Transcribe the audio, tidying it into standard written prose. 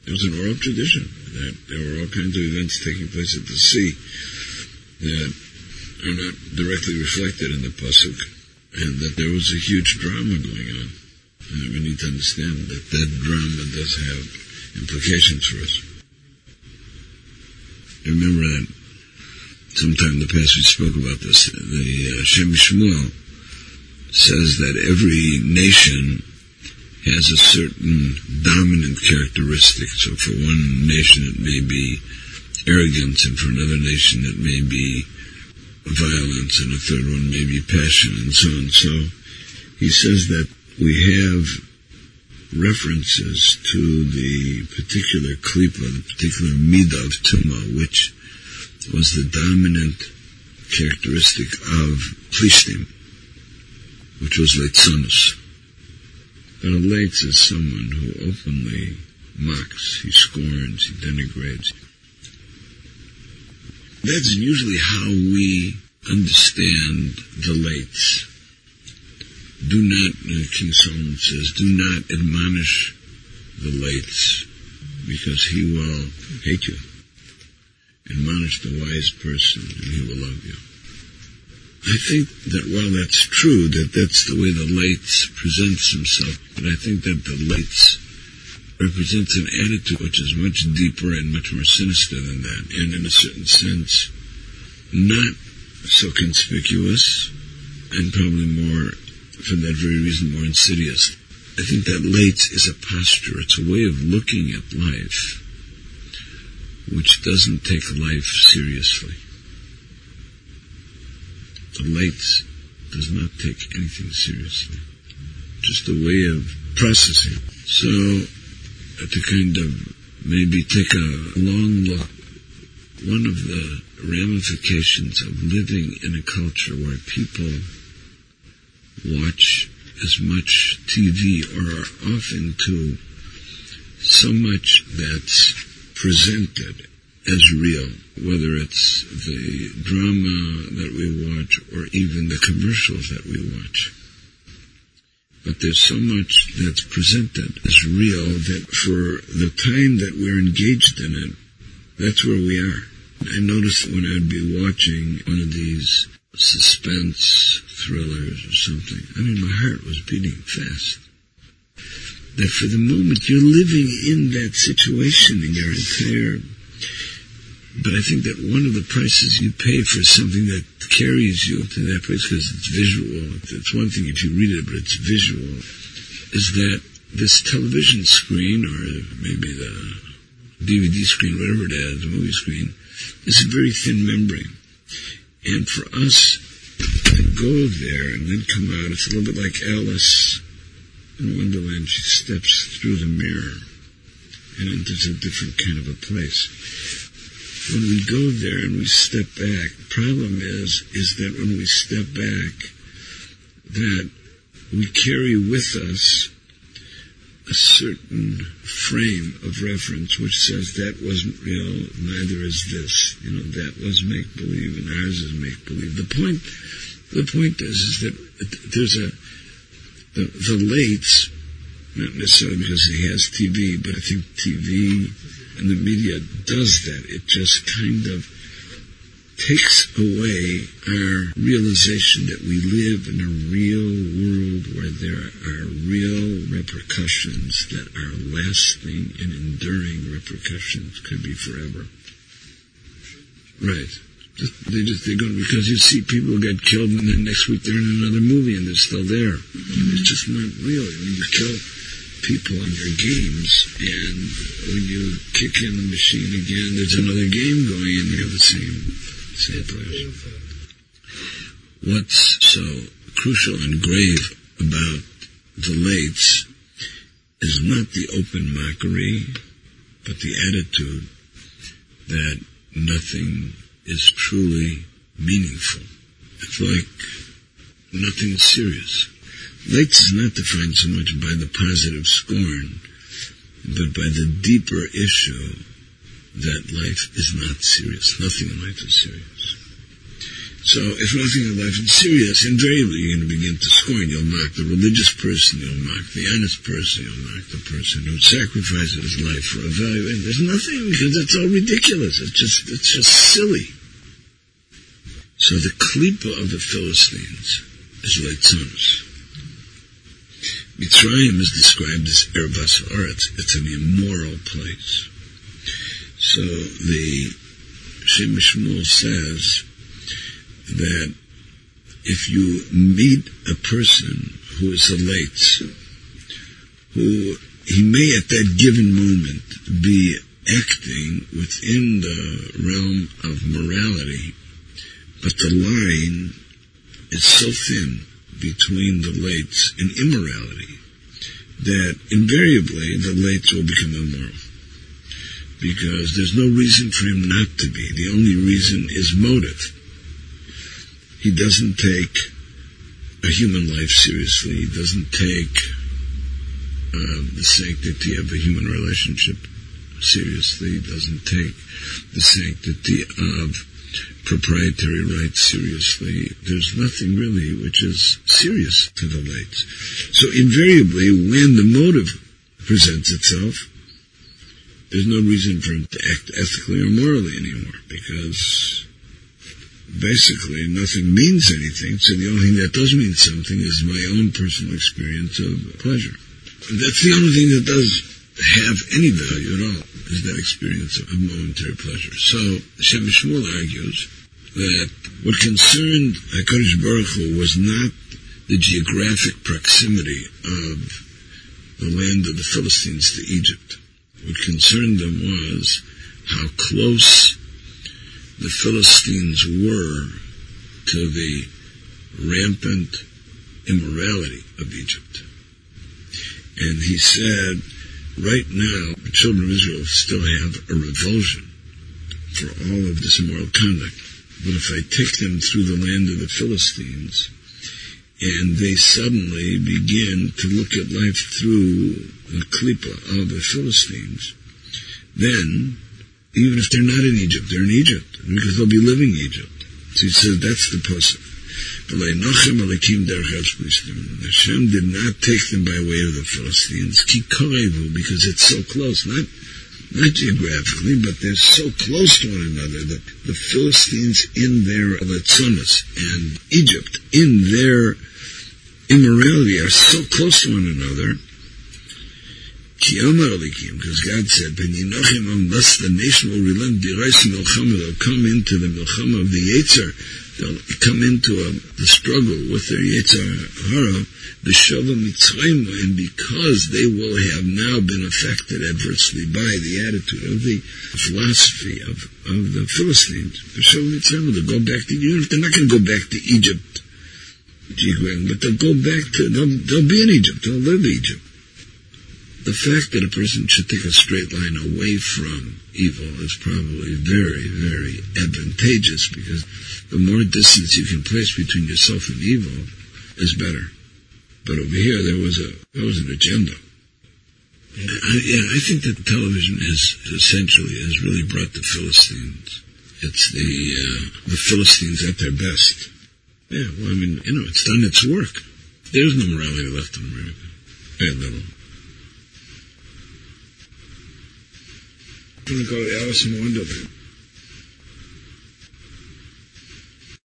It was an oral tradition that there were all kinds of events taking place at the sea that are not directly reflected in the pasuk, and that there was a huge drama going on. And we need to understand that that drama does have implications for us. Remember that sometime in the past we spoke about this. The Shem Shmuel says that every nation has a certain dominant characteristic. So for one nation it may be arrogance, and for another nation it may be violence, and a third one may be passion, and so on. So he says that we have references to the particular klipa, the particular midah of tumah, which was the dominant characteristic of Plishtim, which was leitzanus. But a leitz is someone who openly mocks, he scorns, he denigrates. That's usually how we understand the leitz. Do not, King Solomon says, do not admonish the leitz, because he will hate you. Admonish the wise person, and he will love you. I think that while that's true, that that's the way the leitz presents himself, but I think that the leitz represents an attitude which is much deeper and much more sinister than that, and in a certain sense, not so conspicuous, and probably more, for that very reason, more insidious. I think that leitz is a posture, it's a way of looking at life, which doesn't take life seriously. The leitz does not take anything seriously. Just a way of processing. So, to kind of maybe take a long look, one of the ramifications of living in a culture where people watch as much TV or are often to so much that's presented as real, whether it's the drama that we watch or even the commercials that we watch. But there's so much that's presented as real that for the time that we're engaged in it, that's where we are. I noticed when I'd be watching one of these suspense thrillers or something, my heart was beating fast. That for the moment you're living in that situation in your entire... But I think that one of the prices you pay for something that carries you to that place, because it's visual, it's one thing if you read it, but it's visual, is that this television screen, or maybe the DVD screen, whatever it is, the movie screen, is a very thin membrane. And for us to go there and then come out, it's a little bit like Alice in Wonderland. She steps through the mirror and enters a different kind of a place. When we go there and we step back, the problem is that when we step back, that we carry with us a certain frame of reference which says that wasn't real, neither is this. That was make-believe and ours is make-believe. The point is that there's the leitz, not necessarily because he has TV, but I think TV and the media does that. It just kind of takes away our realization that we live in a real world where there are real repercussions that are lasting and enduring repercussions, could be forever. Right. They're going, because you see people get killed and then next week they're in another movie and they're still there. It's just not real. You kill people on your games, and when you kick in the machine again, there's another game going and you have the same place. What's so crucial and grave about the leitz is not the open mockery, but the attitude that nothing is truly meaningful. It's like nothing is serious. Leitz is not defined so much by the positive scorn, but by the deeper issue that life is not serious. Nothing in life is serious. So if nothing in life is serious, invariably you're going to begin to scorn. You'll mock the religious person, you'll mock the honest person, you'll mock the person who sacrifices his life for a value. And there's nothing, because it's all ridiculous. It's just silly. So the klipa of the Philistines is Leitzonus. Mitzrayim is described as Erbas Haaretz. It's an immoral place. So the Shem Shmuel says that if you meet a person who is a Leitz, who he may at that given moment be acting within the realm of morality, but the line is so thin between the Leitz and immorality that invariably the Leitz will become immoral. Because there's no reason for him not to be. The only reason is motive. He doesn't take a human life seriously. He doesn't take the sanctity of a human relationship seriously. He doesn't take the sanctity of proprietary rights seriously. There's nothing really which is serious to the Leitz. So invariably, when the motive presents itself, there's no reason for him to act ethically or morally anymore, because basically nothing means anything, so the only thing that does mean something is my own personal experience of pleasure. And that's the only thing that does have any value at all, is that experience of momentary pleasure. So Shem Shmuel argues that what concerned HaKadosh Baruch Hu was not the geographic proximity of the land of the Philistines to Egypt. What concerned them was how close the Philistines were to the rampant immorality of Egypt. And he said, right now, the children of Israel still have a revulsion for all of this immoral conduct. But if I take them through the land of the Philistines, and they suddenly begin to look at life through the klipa of the Philistines, then, even if they're not in Egypt, they're in Egypt, because they'll be living in Egypt. So he says that's the pasuk. Hashem did not take them by way of the Philistines, because it's so close, not geographically, but they're so close to one another that the Philistines in their Letzonis and Egypt in their immorality are so close to one another. Because God said, unless the nation will relent, they'll come into the milchama of the Yetzer, they'll come into the struggle with their Yetzer Hara, b'shova Mitzrayim, and because they will have now been affected adversely by the attitude of the philosophy of the Philistines, b'shova Mitzrayim, they'll go back to Egypt. They're not going to go back to Egypt, but they'll go back to, they'll be in Egypt, they'll live in Egypt. The fact that a person should take a straight line away from evil is probably very, very advantageous, because the more distance you can place between yourself and evil is better. But over here, there was an agenda. I think that television has really brought the Philistines. It's the Philistines at their best. Yeah, well, I mean, it's done its work. There's no morality left in America. Very little. I'm going to go to Alice in Wonderland.